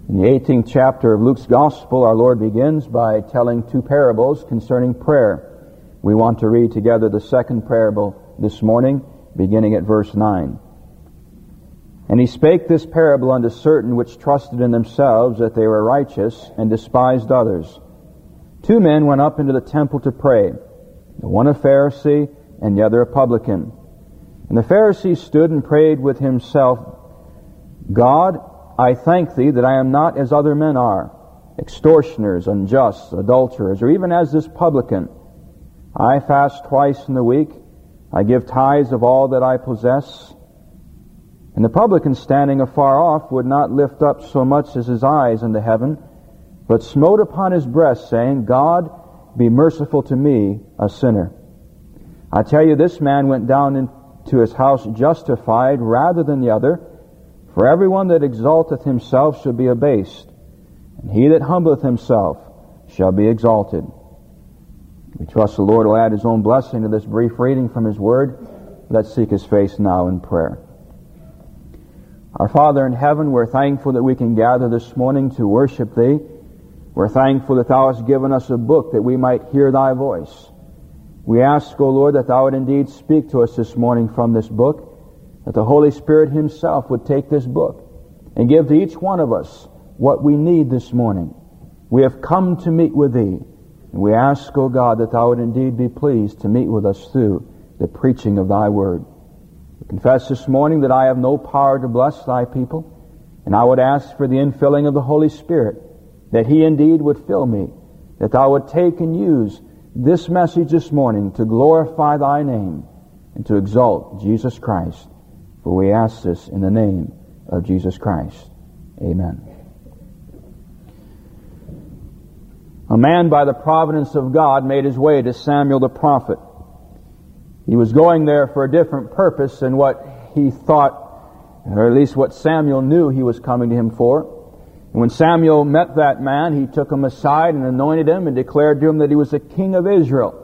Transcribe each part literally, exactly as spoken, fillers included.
In the eighteenth chapter of Luke's Gospel, our Lord begins by telling two parables concerning prayer. We want to read together the second parable this morning, beginning at verse nine. And he spake this parable unto certain which trusted in themselves that they were righteous, and despised others. Two men went up into the temple to pray, the one a Pharisee, and the other a publican. And the Pharisee stood and prayed with himself, God, I thank thee that I am not as other men are, extortioners, unjust, adulterers, or even as this publican. I fast twice in the week. I give tithes of all that I possess. And the publican, standing afar off, would not lift up so much as his eyes into heaven, but smote upon his breast, saying, God, be merciful to me, a sinner. I tell you, this man went down into his house justified rather than the other. For everyone that exalteth himself shall be abased, and he that humbleth himself shall be exalted. We trust the Lord will add His own blessing to this brief reading from His Word. Let's seek His face now in prayer. Our Father in heaven, we're thankful that we can gather this morning to worship Thee. We're thankful that Thou hast given us a book that we might hear Thy voice. We ask, O Lord, that Thou would indeed speak to us this morning from this book, that the Holy Spirit Himself would take this book and give to each one of us what we need this morning. We have come to meet with Thee, and we ask, O God, that Thou would indeed be pleased to meet with us through the preaching of Thy Word. We confess this morning that I have no power to bless Thy people, and I would ask for the infilling of the Holy Spirit, that He indeed would fill me, that Thou would take and use this message this morning to glorify Thy name and to exalt Jesus Christ. For we ask this in the name of Jesus Christ. Amen. A man by the providence of God made his way to Samuel the prophet. He was going there for a different purpose than what he thought, or at least what Samuel knew he was coming to him for. And when Samuel met that man, he took him aside and anointed him and declared to him that he was the king of Israel.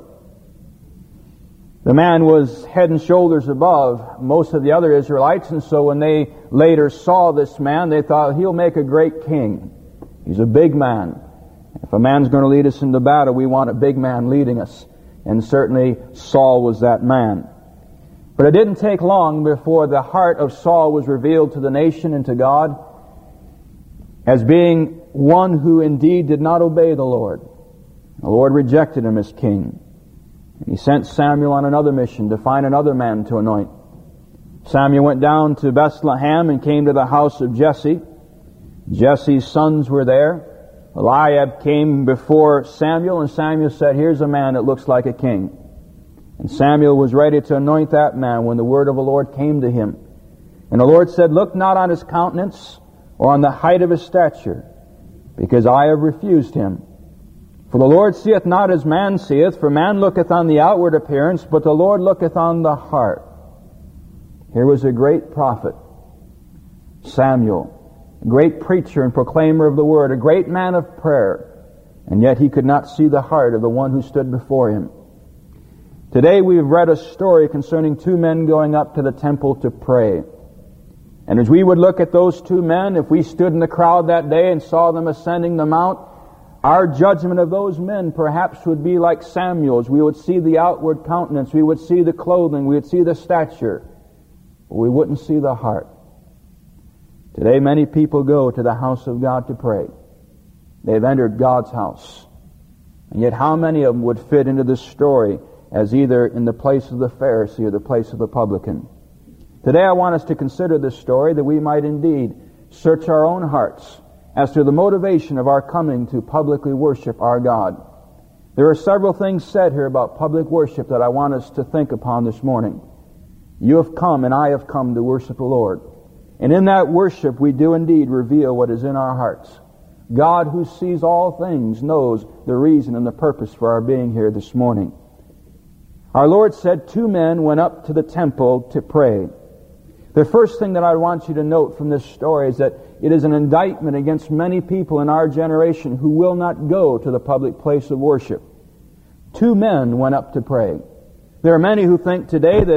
The man was head and shoulders above most of the other Israelites, and so when they later saw this man, they thought, he'll make a great king. He's a big man. If a man's going to lead us into battle, we want a big man leading us. And certainly Saul was that man. But it didn't take long before the heart of Saul was revealed to the nation and to God as being one who indeed did not obey the Lord. The Lord rejected him as king. And He sent Samuel on another mission to find another man to anoint. Samuel went down to Bethlehem and came to the house of Jesse. Jesse's sons were there. Eliab came before Samuel, and Samuel said, here's a man that looks like a king. And Samuel was ready to anoint that man when the word of the Lord came to him. And the Lord said, look not on his countenance or on the height of his stature, because I have refused him. For the Lord seeth not as man seeth, for man looketh on the outward appearance, but the Lord looketh on the heart. Here was a great prophet, Samuel, a great preacher and proclaimer of the Word, a great man of prayer, and yet he could not see the heart of the one who stood before him. Today we've read a story concerning two men going up to the temple to pray. And as we would look at those two men, if we stood in the crowd that day and saw them ascending the mount, our judgment of those men perhaps would be like Samuel's. We would see the outward countenance, we would see the clothing, we would see the stature, but we wouldn't see the heart. Today many people go to the house of God to pray. They've entered God's house. And yet how many of them would fit into this story as either in the place of the Pharisee or the place of the publican? Today I want us to consider this story that we might indeed search our own hearts as to the motivation of our coming to publicly worship our God. There are several things said here about public worship that I want us to think upon this morning. You have come and I have come to worship the Lord. And in that worship we do indeed reveal what is in our hearts. God, who sees all things, knows the reason and the purpose for our being here this morning. Our Lord said two men went up to the temple to pray. The first thing that I want you to note from this story is that it is an indictment against many people in our generation who will not go to the public place of worship. Two men went up to pray. There are many who think today that if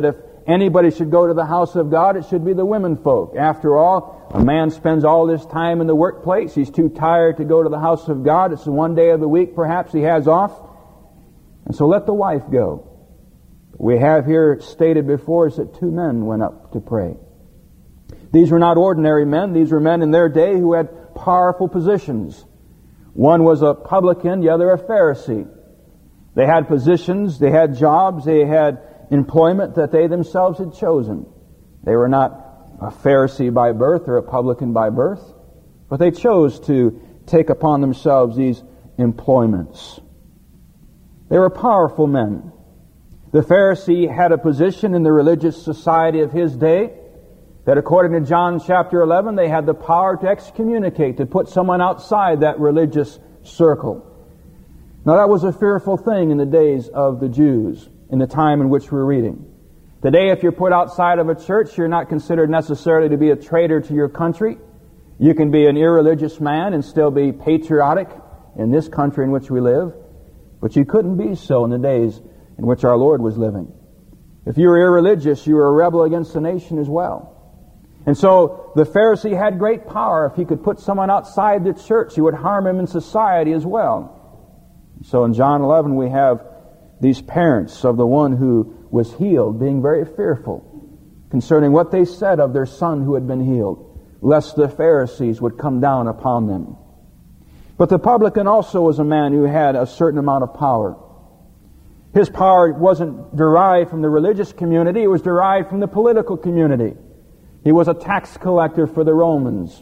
anybody should go to the house of God, it should be the women folk. After all, a man spends all this time in the workplace. He's too tired to go to the house of God. It's the one day of the week perhaps he has off. And so let the wife go. We have here stated before us that two men went up to pray. These were not ordinary men. These were men in their day who had powerful positions. One was a publican, the other a Pharisee. They had positions, they had jobs, they had employment that they themselves had chosen. They were not a Pharisee by birth or a publican by birth, but they chose to take upon themselves these employments. They were powerful men. The Pharisee had a position in the religious society of his day that, according to John chapter eleven, they had the power to excommunicate, to put someone outside that religious circle. Now that was a fearful thing in the days of the Jews, in the time in which we're reading. Today, if you're put outside of a church, you're not considered necessarily to be a traitor to your country. You can be an irreligious man and still be patriotic in this country in which we live. But you couldn't be so in the days in which our Lord was living. If you were irreligious, you were a rebel against the nation as well. And so the Pharisee had great power. If he could put someone outside the church, he would harm him in society as well. So in John eleven we have these parents of the one who was healed being very fearful concerning what they said of their son who had been healed, lest the Pharisees would come down upon them. But the publican also was a man who had a certain amount of power. His power wasn't derived from the religious community, it was derived from the political community. He was a tax collector for the Romans.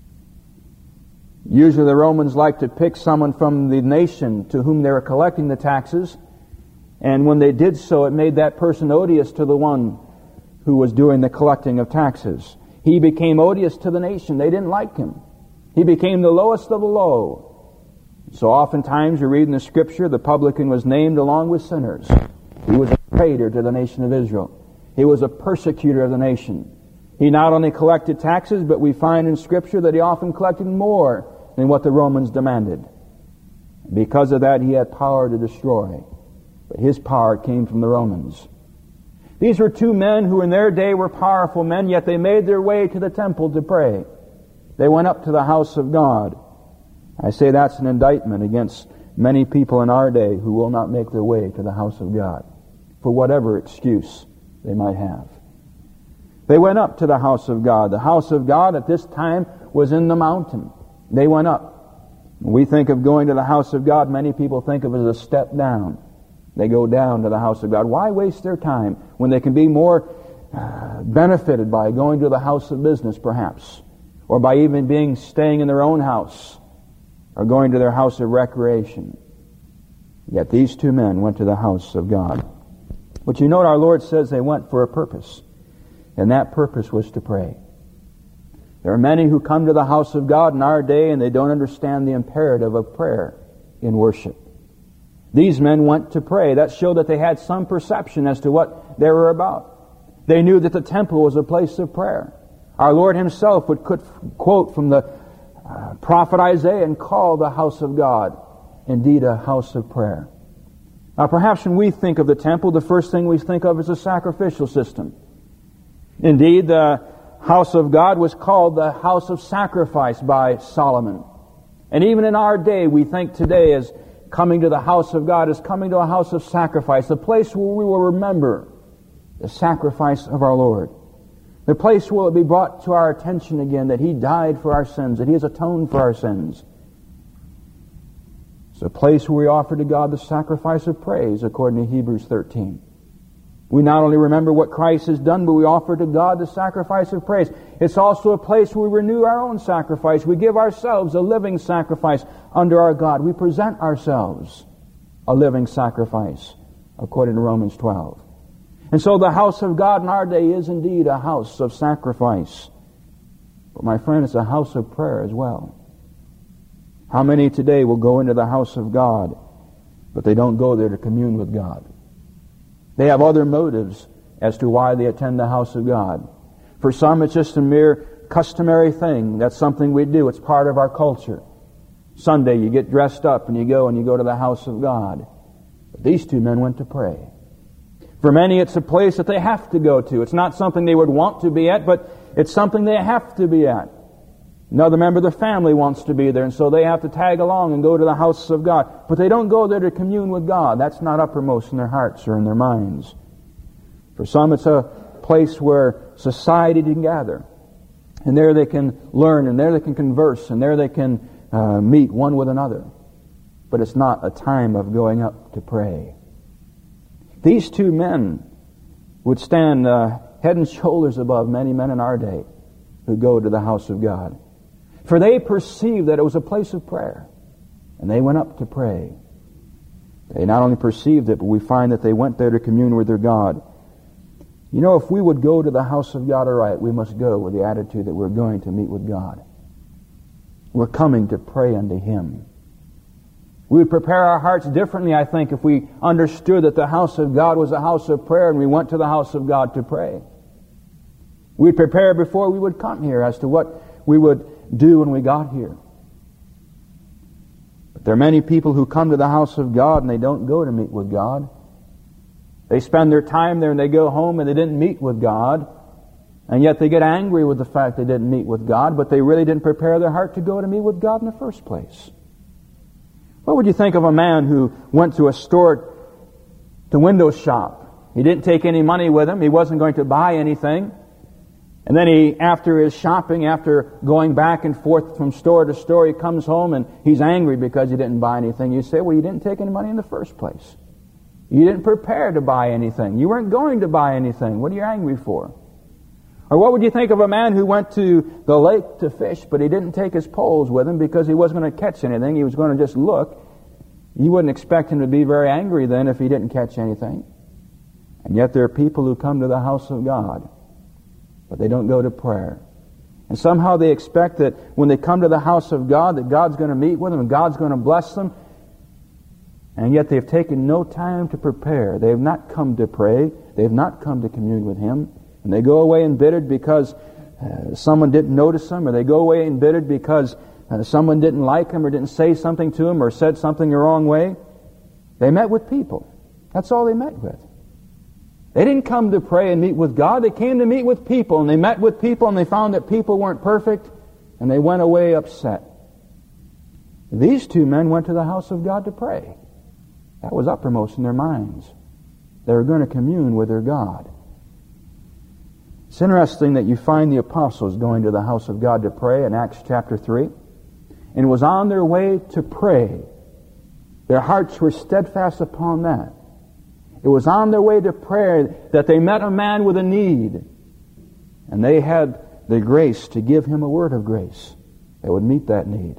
Usually the Romans liked to pick someone from the nation to whom they were collecting the taxes, and when they did so, it made that person odious to the one who was doing the collecting of taxes. He became odious to the nation. They didn't like him. He became the lowest of the low. So oftentimes you read in the Scripture, the publican was named along with sinners. He was a traitor to the nation of Israel. He was a persecutor of the nation. He not only collected taxes, but we find in Scripture that he often collected more than what the Romans demanded. Because of that, he had power to destroy. But his power came from the Romans. These were two men who in their day were powerful men, yet they made their way to the temple to pray. They went up to the house of God. I say that's an indictment against many people in our day who will not make their way to the house of God, for whatever excuse they might have. They went up to the house of God. The house of God at this time was in the mountain. They went up. When we think of going to the house of God, many people think of it as a step down. They go down to the house of God. Why waste their time when they can be more uh, benefited by going to the house of business, perhaps, or by even being staying in their own house, or going to their house of recreation? Yet these two men went to the house of God. But you note our Lord says they went for a purpose, and that purpose was to pray. There are many who come to the house of God in our day and they don't understand the imperative of prayer in worship. These men went to pray. That showed that they had some perception as to what they were about. They knew that the temple was a place of prayer. Our Lord Himself would quote from the uh, prophet Isaiah and call the house of God indeed a house of prayer. Now perhaps when we think of the temple, the first thing we think of is a sacrificial system. Indeed, the house of God was called the house of sacrifice by Solomon. And even in our day, we think today as coming to the house of God is coming to a house of sacrifice, the place where we will remember the sacrifice of our Lord. The place where it will be brought to our attention again that He died for our sins, that He has atoned for our sins. It's a place where we offer to God the sacrifice of praise, according to Hebrews thirteen. We not only remember what Christ has done, but we offer to God the sacrifice of praise. It's also a place where we renew our own sacrifice. We give ourselves a living sacrifice unto our God. We present ourselves a living sacrifice, according to Romans twelve. And so the house of God in our day is indeed a house of sacrifice. But my friend, it's a house of prayer as well. How many today will go into the house of God, but they don't go there to commune with God? They have other motives as to why they attend the house of God. For some, it's just a mere customary thing. That's something we do. It's part of our culture. Sunday, you get dressed up and you go and you go to the house of God. But these two men went to pray. For many, it's a place that they have to go to. It's not something they would want to be at, but it's something they have to be at. Another member of the family wants to be there, and so they have to tag along and go to the house of God. But they don't go there to commune with God. That's not uppermost in their hearts or in their minds. For some, it's a place where society can gather. And there they can learn, and there they can converse, and there they can uh, meet one with another. But it's not a time of going up to pray. These two men would stand uh, head and shoulders above many men in our day who go to the house of God. For they perceived that it was a place of prayer, and they went up to pray. They not only perceived it, but we find that they went there to commune with their God. You know, if we would go to the house of God aright, we must go with the attitude that we're going to meet with God. We're coming to pray unto Him. We would prepare our hearts differently, I think, if we understood that the house of God was a house of prayer and we went to the house of God to pray. We'd prepare before we would come here as to what we would do when we got here. But there are many people who come to the house of God and they don't go to meet with God. They spend their time there and they go home and they didn't meet with God. And yet they get angry with the fact they didn't meet with God, but they really didn't prepare their heart to go to meet with God in the first place. What would you think of a man who went to a store to window shop? He didn't take any money with him. He wasn't going to buy anything. And then he, after his shopping, after going back and forth from store to store, he comes home and he's angry because he didn't buy anything. You say, well, you didn't take any money in the first place. You didn't prepare to buy anything. You weren't going to buy anything. What are you angry for? Or what would you think of a man who went to the lake to fish, but he didn't take his poles with him because he wasn't going to catch anything. He was going to just look. You wouldn't expect him to be very angry then if he didn't catch anything. And yet there are people who come to the house of God, but they don't go to prayer. And somehow they expect that when they come to the house of God, that God's going to meet with them and God's going to bless them. And yet they've taken no time to prepare. They have not come to pray. They have not come to commune with Him. And they go away embittered because uh, someone didn't notice them, or they go away embittered because uh, someone didn't like them or didn't say something to them or said something the wrong way. They met with people. That's all they met with. They didn't come to pray and meet with God. They came to meet with people, and they met with people, and they found that people weren't perfect, and they went away upset. These two men went to the house of God to pray. That was uppermost in their minds. They were going to commune with their God. It's interesting that you find the apostles going to the house of God to pray in Acts chapter three. And it was on their way to pray. Their hearts were steadfast upon that. It was on their way to prayer that they met a man with a need. And they had the grace to give him a word of grace that would meet that need.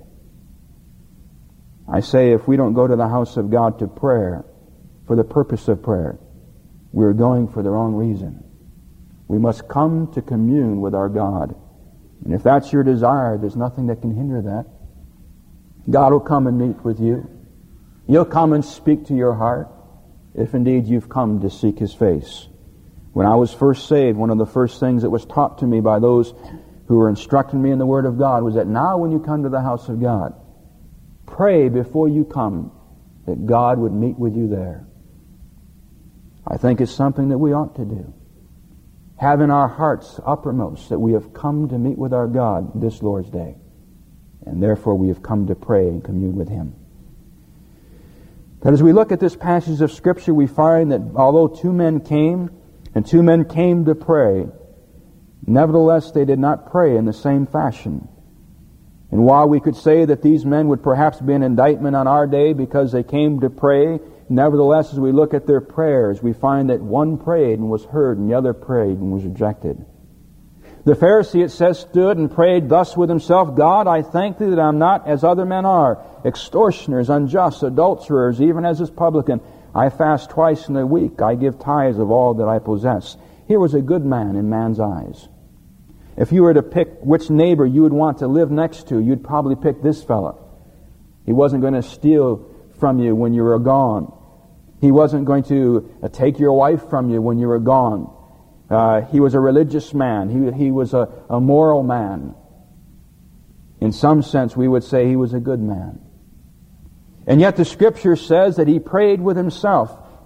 I say if we don't go to the house of God to prayer for the purpose of prayer, we're going for the wrong reason. We must come to commune with our God. And if that's your desire, there's nothing that can hinder that. God will come and meet with you. He'll come and speak to your heart, if indeed you've come to seek His face. When I was first saved, one of the first things that was taught to me by those who were instructing me in the Word of God was that now when you come to the house of God, pray before you come that God would meet with you there. I think it's something that we ought to do. Have in our hearts uppermost that we have come to meet with our God this Lord's Day. And therefore we have come to pray and commune with Him. But as we look at this passage of Scripture, we find that although two men came, and two men came to pray, nevertheless they did not pray in the same fashion. And while we could say that these men would perhaps be an indictment on our day because they came to pray, nevertheless, as we look at their prayers, we find that one prayed and was heard, and the other prayed and was rejected. The Pharisee, it says, stood and prayed thus with himself, God, I thank Thee that I am not as other men are, extortioners, unjust, adulterers, even as this publican. I fast twice in a week. I give tithes of all that I possess. Here was a good man in man's eyes. If you were to pick which neighbor you would want to live next to, you'd probably pick this fellow. He wasn't going to steal from you when you were gone. He wasn't going to uh, take your wife from you when you were gone. Uh, he was a religious man. He, he was a, a moral man. In some sense, we would say he was a good man. And yet the Scripture says that he prayed with himself.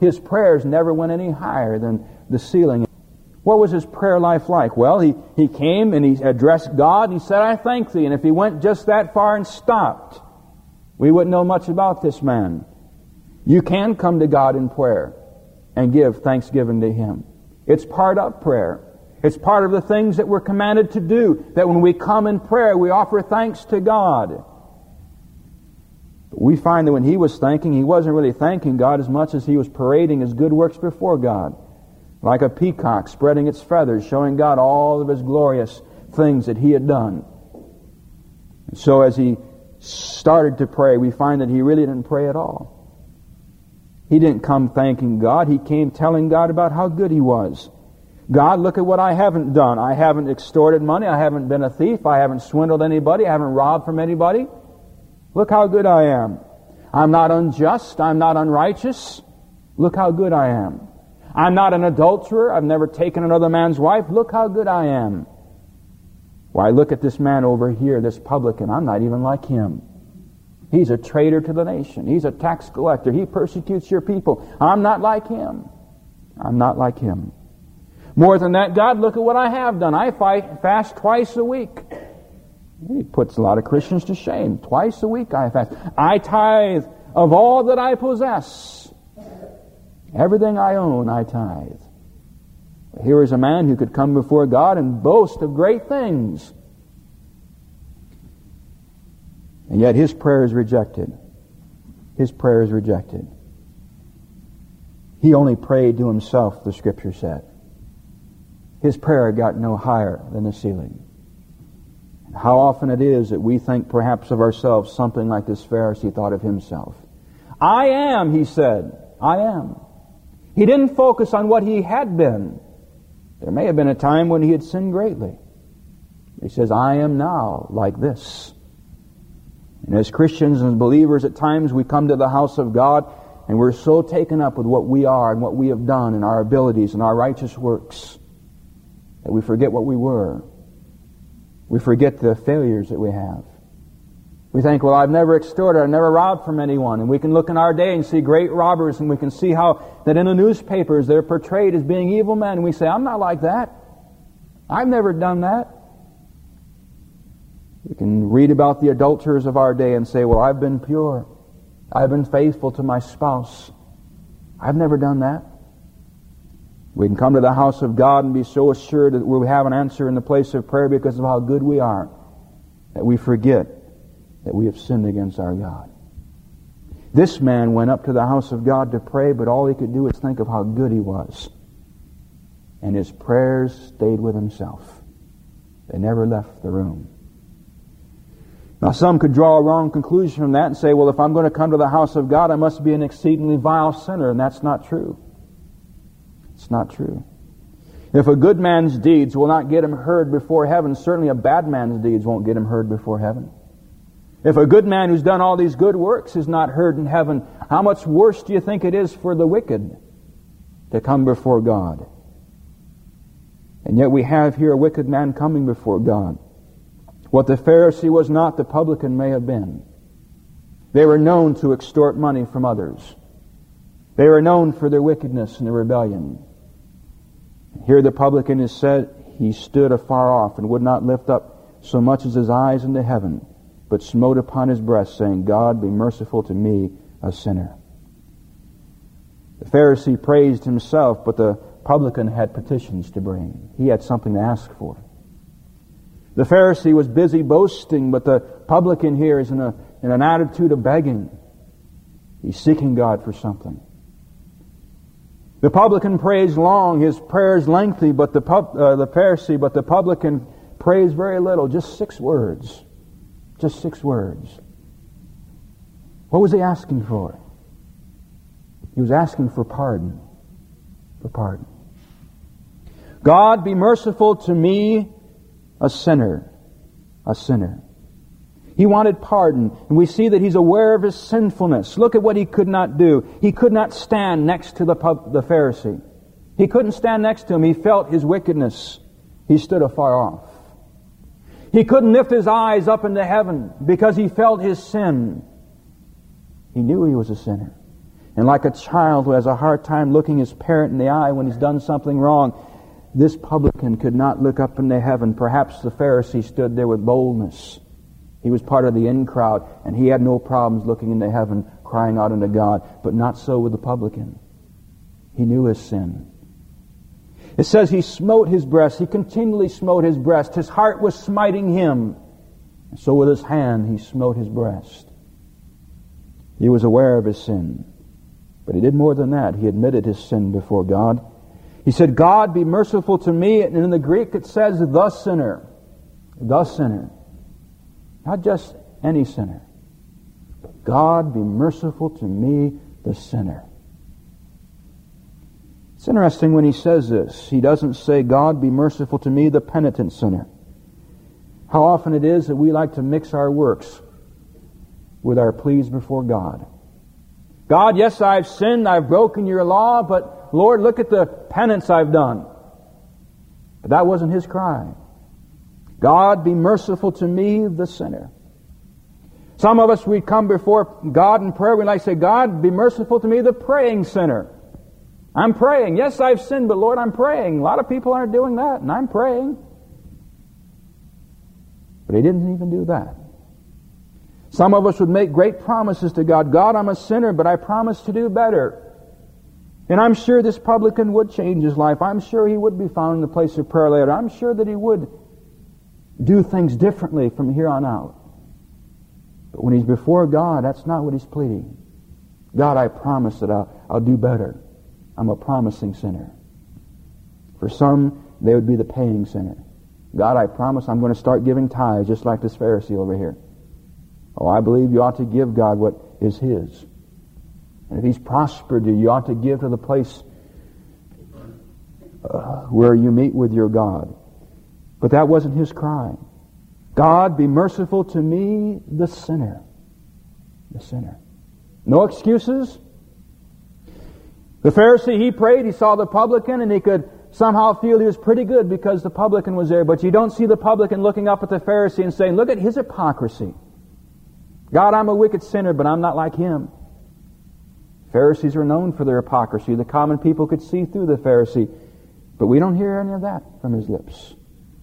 his prayers never went any higher than the ceiling. What was his prayer life like? Well, he, he came and he addressed God and he said, I thank thee. And if he went just that far and stopped, we wouldn't know much about this man. You can come to God in prayer and give thanksgiving to Him. It's part of prayer. It's part of the things that we're commanded to do, that when we come in prayer, we offer thanks to God. But we find that when he was thanking, he wasn't really thanking God as much as he was parading his good works before God. Like a peacock spreading its feathers, showing God all of His glorious things that He had done. And so as he started to pray, we find that he really didn't pray at all. He didn't come thanking God. He came telling God about how good He was. God, look at what I haven't done. I haven't extorted money. I haven't been a thief. I haven't swindled anybody. I haven't robbed from anybody. Look how good I am. I'm not unjust. I'm not unrighteous. Look how good I am. I'm not an adulterer. I've never taken another man's wife. Look how good I am. Why, look at this man over here, this publican. I'm not even like him. He's a traitor to the nation. He's a tax collector. He persecutes your people. I'm not like him. I'm not like him. More than that, God, look at what I have done. I fight, fast twice a week. He puts a lot of Christians to shame. Twice a week I fast. I tithe of all that I possess. Everything I own, I tithe. Here is a man who could come before God and boast of great things. And yet his prayer is rejected. His prayer is rejected. He only prayed to himself, the Scripture said. His prayer got no higher than the ceiling. And how often it is that we think perhaps of ourselves something like this Pharisee thought of himself. I am, he said. I am. He didn't focus on what he had been. There may have been a time when he had sinned greatly. He says, I am now like this. And as Christians and believers, at times we come to the house of God and we're so taken up with what we are and what we have done and our abilities and our righteous works that we forget what we were. We forget the failures that we have. We think, well, I've never extorted, I've never robbed from anyone. And we can look in our day and see great robbers, and we can see how that in the newspapers they're portrayed as being evil men. And we say, I'm not like that. I've never done that. We can read about the adulterers of our day and say, well, I've been pure. I've been faithful to my spouse. I've never done that. We can come to the house of God and be so assured that we'll have an answer in the place of prayer because of how good we are, that we forget that we have sinned against our God. This man went up to the house of God to pray, but all he could do was think of how good he was. And his prayers stayed with himself. They never left the room. Now some could draw a wrong conclusion from that and say, well, if I'm going to come to the house of God, I must be an exceedingly vile sinner. And that's not true. It's not true. If a good man's deeds will not get him heard before heaven, certainly a bad man's deeds won't get him heard before heaven. If a good man who's done all these good works is not heard in heaven, how much worse do you think it is for the wicked to come before God? And yet we have here a wicked man coming before God. What the Pharisee was not, the publican may have been. They were known to extort money from others. They were known for their wickedness and their rebellion. Here the publican is said, he stood afar off and would not lift up so much as his eyes into heaven, but smote upon his breast, saying, God, be merciful to me, a sinner. The Pharisee praised himself, but the publican had petitions to bring. He had something to ask for. The Pharisee was busy boasting, but the publican here is in, a, in an attitude of begging. He's seeking God for something. The publican prays long, his prayer is lengthy, but the, pub, uh, the Pharisee, but the publican prays very little, just six words. Just six words. What was he asking for? He was asking for pardon. For pardon. God, be merciful to me, a sinner. A sinner. He wanted pardon, and we see that he's aware of his sinfulness. Look at what he could not do. He could not stand next to the, pub, the Pharisee. He couldn't stand next to him. He felt his wickedness. He stood afar off. He couldn't lift his eyes up into heaven because he felt his sin. He knew he was a sinner. And like a child who has a hard time looking his parent in the eye when he's done something wrong, this publican could not look up into heaven. Perhaps the Pharisee stood there with boldness. He was part of the in crowd, and he had no problems looking into heaven, crying out unto God. But not so with the publican. He knew his sin. It says he smote his breast. He continually smote his breast. His heart was smiting him. And so with his hand he smote his breast. He was aware of his sin. But he did more than that. He admitted his sin before God. He said, God, be merciful to me. And in the Greek it says, the sinner. The sinner. Not just any sinner. But God, be merciful to me, the sinner. It's interesting when he says this. He doesn't say, God, be merciful to me, the penitent sinner. How often it is that we like to mix our works with our pleas before God. God, yes, I've sinned, I've broken your law, but Lord, look at the penance I've done. But that wasn't his cry. God, be merciful to me, the sinner. Some of us, we come before God in prayer, we like to say, God, be merciful to me, the praying sinner. I'm praying. Yes, I've sinned, but Lord, I'm praying. A lot of people aren't doing that, and I'm praying. But he didn't even do that. Some of us would make great promises to God. God, I'm a sinner, but I promise to do better. And I'm sure this publican would change his life. I'm sure he would be found in the place of prayer later. I'm sure that he would do things differently from here on out. But when he's before God, that's not what he's pleading. God, I promise that I'll, I'll do better. I'm a promising sinner. For some, they would be the paying sinner. God, I promise I'm going to start giving tithes just like this Pharisee over here. Oh, I believe you ought to give God what is his. And if he's prospered you, you ought to give to the place uh, where you meet with your God. But that wasn't his cry. God, be merciful to me, the sinner. The sinner. No excuses. The Pharisee, he prayed, he saw the publican, and he could somehow feel he was pretty good because the publican was there. But you don't see the publican looking up at the Pharisee and saying, look at his hypocrisy. God, I'm a wicked sinner, but I'm not like him. Pharisees are known for their hypocrisy. The common people could see through the Pharisee. But we don't hear any of that from his lips.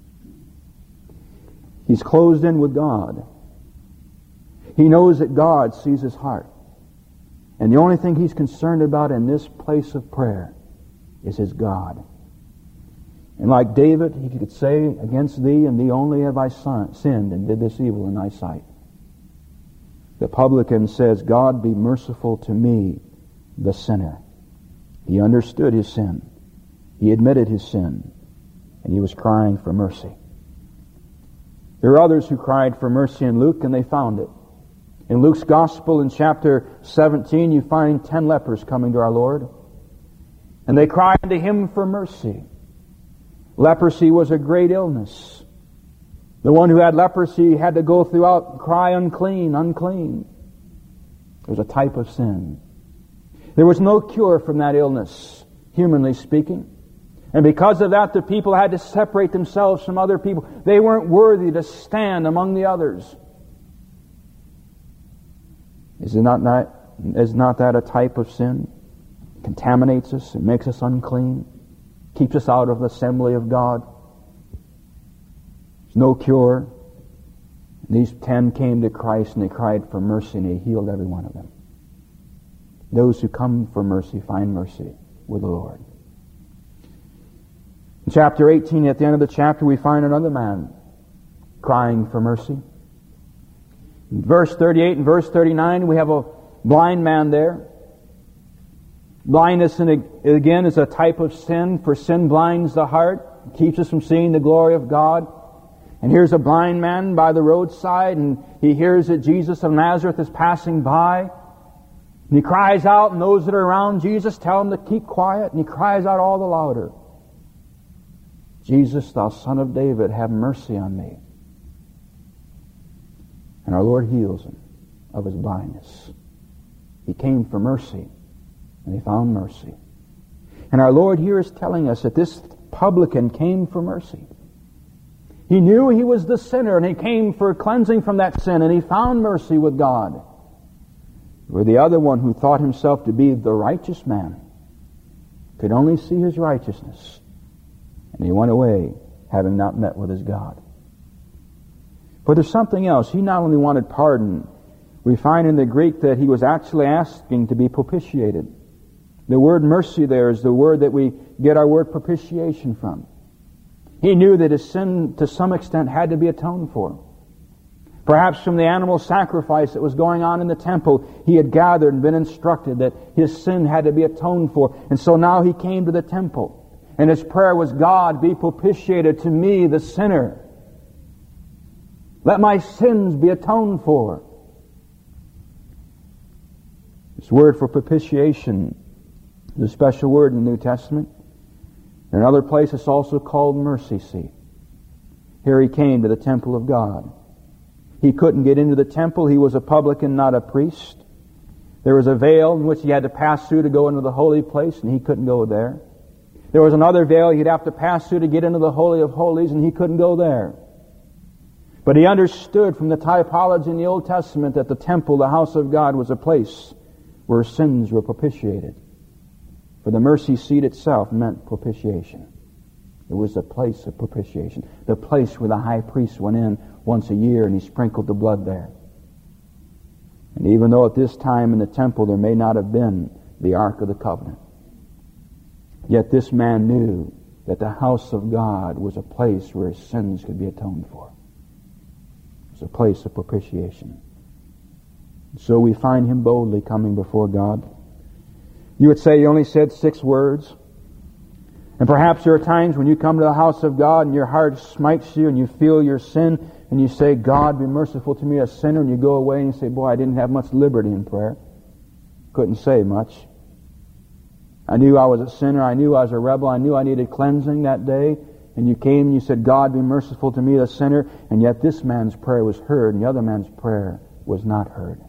He's closed in with God. He knows that God sees his heart. And the only thing he's concerned about in this place of prayer is his God. And like David, he could say, against thee and thee only have I sinned and did this evil in thy sight. The publican says, God, be merciful to me, the sinner. He understood his sin. He admitted his sin. And he was crying for mercy. There are others who cried for mercy in Luke, and they found it. In Luke's Gospel, in chapter seventeen, you find ten lepers coming to our Lord. And they cried unto him for mercy. Leprosy was a great illness. The one who had leprosy had to go throughout and cry, unclean, unclean. It was a type of sin. There was no cure from that illness, humanly speaking. And because of that, the people had to separate themselves from other people. They weren't worthy to stand among the others. Is it not, not, is not that a type of sin? It contaminates us. It makes us unclean. Keeps us out of the assembly of God. There's no cure. And these ten came to Christ and they cried for mercy and he healed every one of them. Those who come for mercy find mercy with the Lord. In chapter eighteen, at the end of the chapter, we find another man crying for mercy. In verse thirty-eight and verse thirty-nine, we have a blind man there. Blindness, again, is a type of sin, for sin blinds the heart, keeps us from seeing the glory of God. And here's a blind man by the roadside, and he hears that Jesus of Nazareth is passing by. And he cries out, and those that are around Jesus tell him to keep quiet, and he cries out all the louder, Jesus, thou Son of David, have mercy on me. And our Lord heals him of his blindness. He came for mercy, and he found mercy. And our Lord here is telling us that this publican came for mercy. He knew he was the sinner, and he came for cleansing from that sin, and he found mercy with God. where the other one, who thought himself to be the righteous man, could only see his righteousness, and he went away having not met with his God. But there's something else. He not only wanted pardon, we find in the Greek that he was actually asking to be propitiated. The word mercy there is the word that we get our word propitiation from. He knew that his sin to some extent had to be atoned for. Perhaps from the animal sacrifice that was going on in the temple, he had gathered and been instructed that his sin had to be atoned for. And so now he came to the temple, and his prayer was, God, be propitiated to me, the sinner. Let my sins be atoned for. This word for propitiation is a special word in the New Testament. In another place it's also called mercy seat. Here he came to the temple of God. He couldn't get into the temple. He was a publican, not a priest. There was a veil in which he had to pass through to go into the holy place, and he couldn't go there. There was another veil he'd have to pass through to get into the Holy of Holies, and he couldn't go there. But he understood from the typology in the Old Testament that the temple, the house of God, was a place where sins were propitiated. For the mercy seat itself meant propitiation. It was a place of propitiation. The place where the high priest went in once a year and he sprinkled the blood there. And even though at this time in the temple there may not have been the Ark of the Covenant, yet this man knew that the house of God was a place where his sins could be atoned for. It was a place of propitiation. So we find him boldly coming before God. You would say he only said six words. And perhaps there are times when you come to the house of God and your heart smites you and you feel your sin and you say, God, be merciful to me, a sinner, and you go away and you say, boy, I didn't have much liberty in prayer. Couldn't say much. I knew I was a sinner. I knew I was a rebel. I knew I needed cleansing that day. And you came and you said, God, be merciful to me, a sinner. And yet this man's prayer was heard and the other man's prayer was not heard.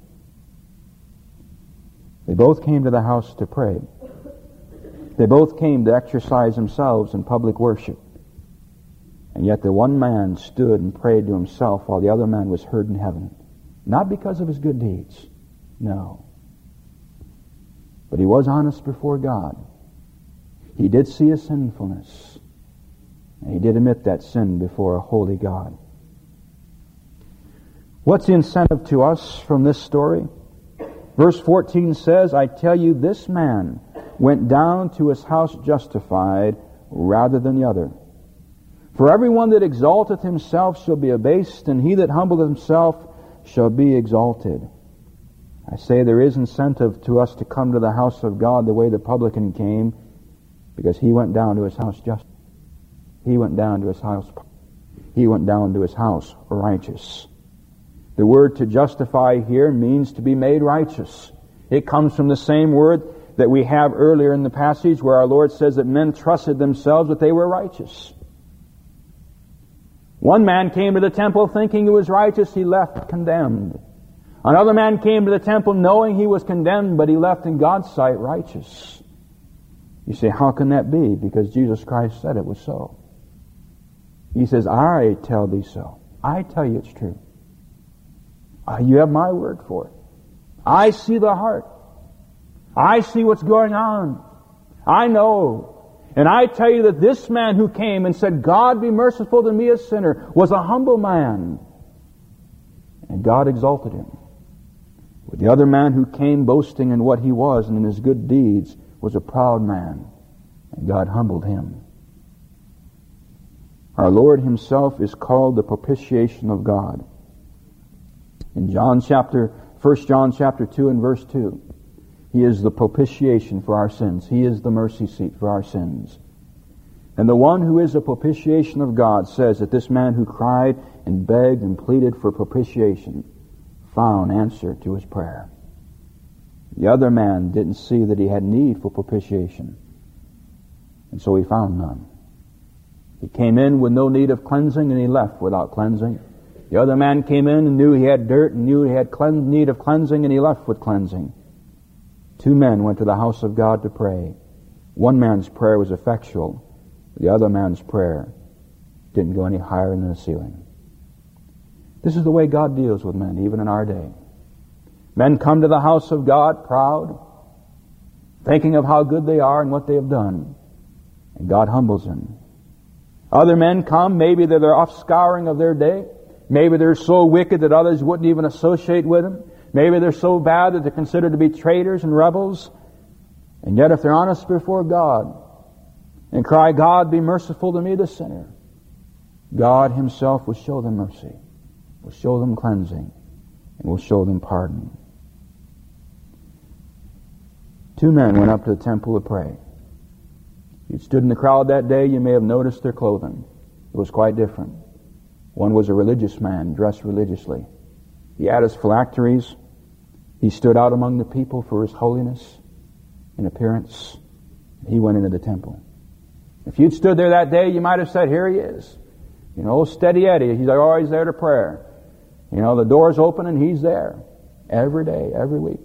They both came to the house to pray. They both came to exercise themselves in public worship. And yet the one man stood and prayed to himself while the other man was heard in heaven. Not because of his good deeds. No. But he was honest before God. He did see his sinfulness. And he did admit that sin before a holy God. What's the incentive to us from this story? Verse fourteen says, I tell you, this man went down to his house justified rather than the other. For everyone that exalteth himself shall be abased, and he that humbleth himself shall be exalted. I say there is incentive to us to come to the house of God the way the publican came, because he went down to his house just. He went down to his house. He went down to his house righteous. The word to justify here means to be made righteous. It comes from the same word that we have earlier in the passage where our Lord says that men trusted themselves that they were righteous. One man came to the temple thinking he was righteous. He left condemned. Another man came to the temple knowing he was condemned, but he left in God's sight righteous. You say, how can that be? Because Jesus Christ said it was so. He says, I tell thee so. I tell you it's true. Uh, you have my word for it. I see the heart. I see what's going on. I know. And I tell you that this man who came and said, God be merciful to me a sinner, was a humble man. And God exalted him. But the other man who came boasting in what he was and in his good deeds was a proud man. And God humbled him. Our Lord himself is called the propitiation of God. In John chapter, First John chapter two and verse two, he is the propitiation for our sins. He is the mercy seat for our sins. And the one who is the propitiation of God says that this man who cried and begged and pleaded for propitiation found answer to his prayer. The other man didn't see that he had need for propitiation, and so he found none. He came in with no need of cleansing, and he left without cleansing. The other man came in and knew he had dirt and knew he had clean, need of cleansing, and he left with cleansing. Two men went to the house of God to pray. One man's prayer was effectual. The other man's prayer didn't go any higher than the ceiling. This is the way God deals with men, even in our day. Men come to the house of God proud, thinking of how good they are and what they have done, and God humbles them. Other men come, maybe they're the offscouring of their day. Maybe they're so wicked that others wouldn't even associate with them. Maybe they're so bad that they're considered to be traitors and rebels. And yet if they're honest before God and cry, God, be merciful to me, the sinner, God Himself will show them mercy, will show them cleansing, and will show them pardon. Two men went up to the temple to pray. If you stood in the crowd that day, you may have noticed their clothing. It was quite different. One was a religious man, dressed religiously. He had his phylacteries. He stood out among the people for his holiness and appearance. He went into the temple. If you'd stood there that day, you might have said, here he is. You know, steady Eddie. He's always there to prayer. You know, the door's open and he's there. Every day, every week.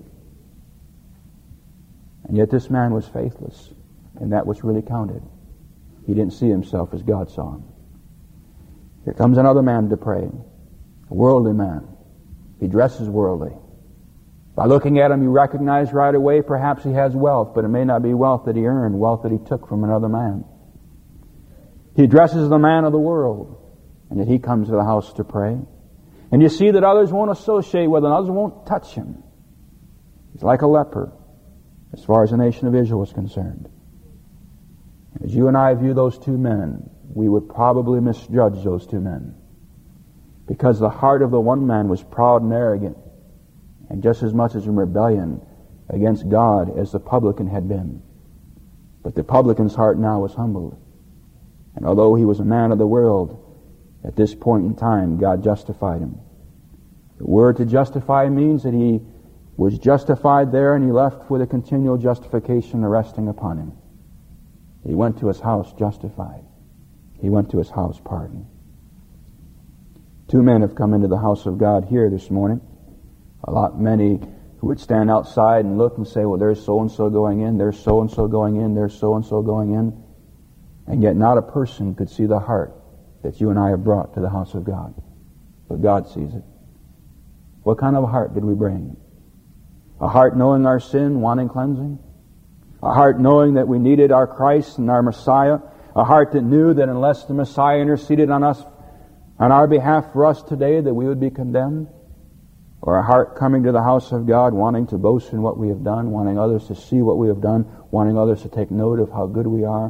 And yet this man was faithless. And that was really counted. He didn't see himself as God saw him. Here comes another man to pray. A worldly man. He dresses worldly. By looking at him, you recognize right away perhaps he has wealth, but it may not be wealth that he earned, wealth that he took from another man. He dresses as the man of the world, and yet he comes to the house to pray. And you see that others won't associate with him, others won't touch him. He's like a leper, as far as the nation of Israel is concerned. As you and I view those two men, we would probably misjudge those two men. Because the heart of the one man was proud and arrogant, and just as much as in rebellion against God as the publican had been. But the publican's heart now was humbled. And although he was a man of the world, at this point in time, God justified him. The word to justify means that he was justified there and he left with a continual justification resting upon him. He went to his house justified. He went to his house pardoned. Two men have come into the house of God here this morning. A lot many who would stand outside and look and say, well, there's so-and-so going in, there's so-and-so going in, there's so-and-so going in. And yet not a person could see the heart that you and I have brought to the house of God. But God sees it. What kind of a heart did we bring? A heart knowing our sin, wanting cleansing? A heart knowing that we needed our Christ and our Messiah? A heart that knew that unless the Messiah interceded on us, on our behalf for us today, that we would be condemned? Or a heart coming to the house of God, wanting to boast in what we have done, wanting others to see what we have done, wanting others to take note of how good we are?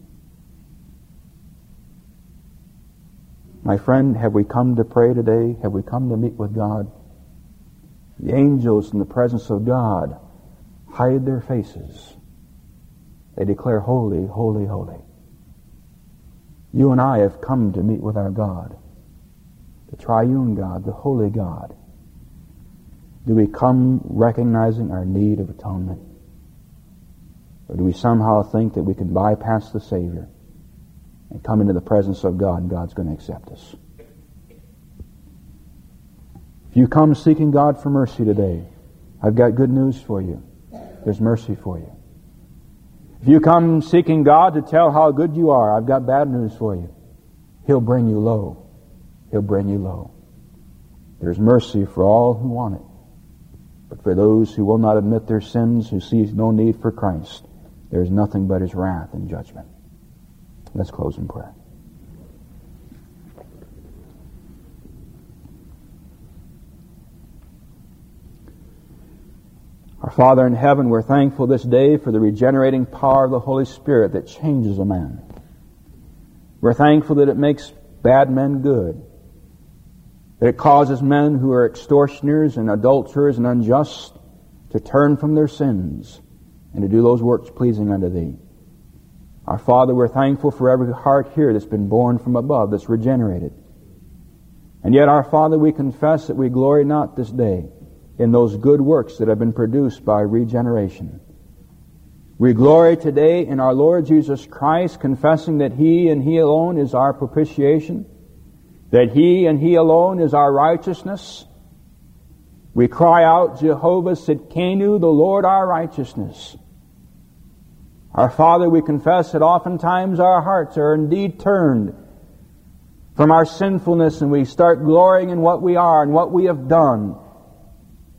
My friend, have we come to pray today? Have we come to meet with God? The angels in the presence of God hide their faces. They declare, holy, holy, holy. You and I have come to meet with our God, the triune God, the holy God. Do we come recognizing our need of atonement? Or do we somehow think that we can bypass the Savior and come into the presence of God and God's going to accept us? If you come seeking God for mercy today, I've got good news for you. There's mercy for you. If you come seeking God to tell how good you are, I've got bad news for you. He'll bring you low. He'll bring you low. There's mercy for all who want it. But for those who will not admit their sins, who see no need for Christ, there is nothing but His wrath and judgment. Let's close in prayer. Our Father in heaven, we're thankful this day for the regenerating power of the Holy Spirit that changes a man. We're thankful that it makes bad men good. That it causes men who are extortioners and adulterers and unjust to turn from their sins and to do those works pleasing unto Thee. Our Father, we're thankful for every heart here that's been born from above, that's regenerated. And yet, our Father, we confess that we glory not this day in those good works that have been produced by regeneration. We glory today in our Lord Jesus Christ, confessing that He and He alone is our propitiation, that He and He alone is our righteousness. We cry out, Jehovah Sidkenu, the Lord our righteousness. Our Father, we confess that oftentimes our hearts are indeed turned from our sinfulness and we start glorying in what we are and what we have done.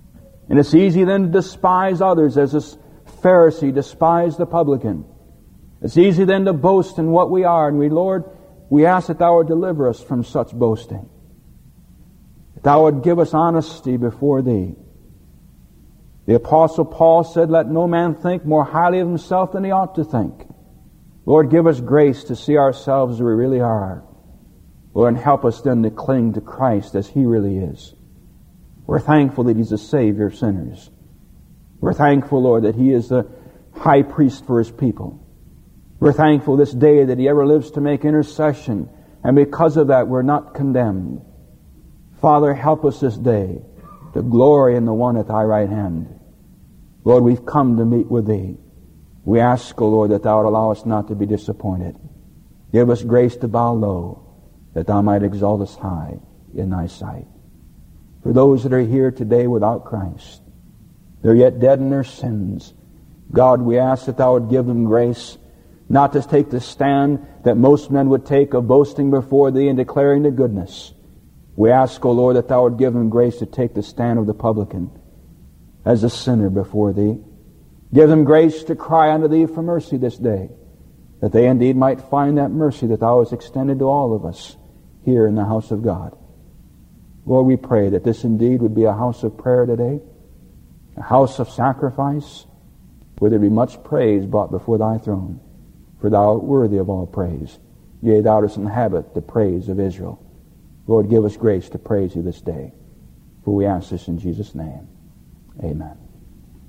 And it's easy then to despise others as this Pharisee despised the publican. It's easy then to boast in what we are. And we, Lord, we ask that Thou would deliver us from such boasting. That Thou would give us honesty before Thee. The Apostle Paul said, let no man think more highly of himself than he ought to think. Lord, give us grace to see ourselves as we really are. Lord, and help us then to cling to Christ as He really is. We're thankful that He's the Savior of sinners. We're thankful, Lord, that He is the high priest for His people. We're thankful this day that He ever lives to make intercession, and because of that we're not condemned. Father, help us this day to glory in the one at Thy right hand. Lord, we've come to meet with Thee. We ask, O Lord, that Thou would allow us not to be disappointed. Give us grace to bow low, that Thou might exalt us high in Thy sight. For those that are here today without Christ, they're yet dead in their sins. God, we ask that Thou would give them grace not to take the stand that most men would take of boasting before Thee and declaring the goodness. We ask, O Lord, that Thou would give them grace to take the stand of the publican as a sinner before Thee. Give them grace to cry unto Thee for mercy this day, that they indeed might find that mercy that Thou hast extended to all of us here in the house of God. Lord, we pray that this indeed would be a house of prayer today, a house of sacrifice, where there be much praise brought before Thy throne, for Thou art worthy of all praise. Yea, Thou dost inhabit the praise of Israel. Lord, give us grace to praise Thee this day, for we ask this in Jesus' name. Amen.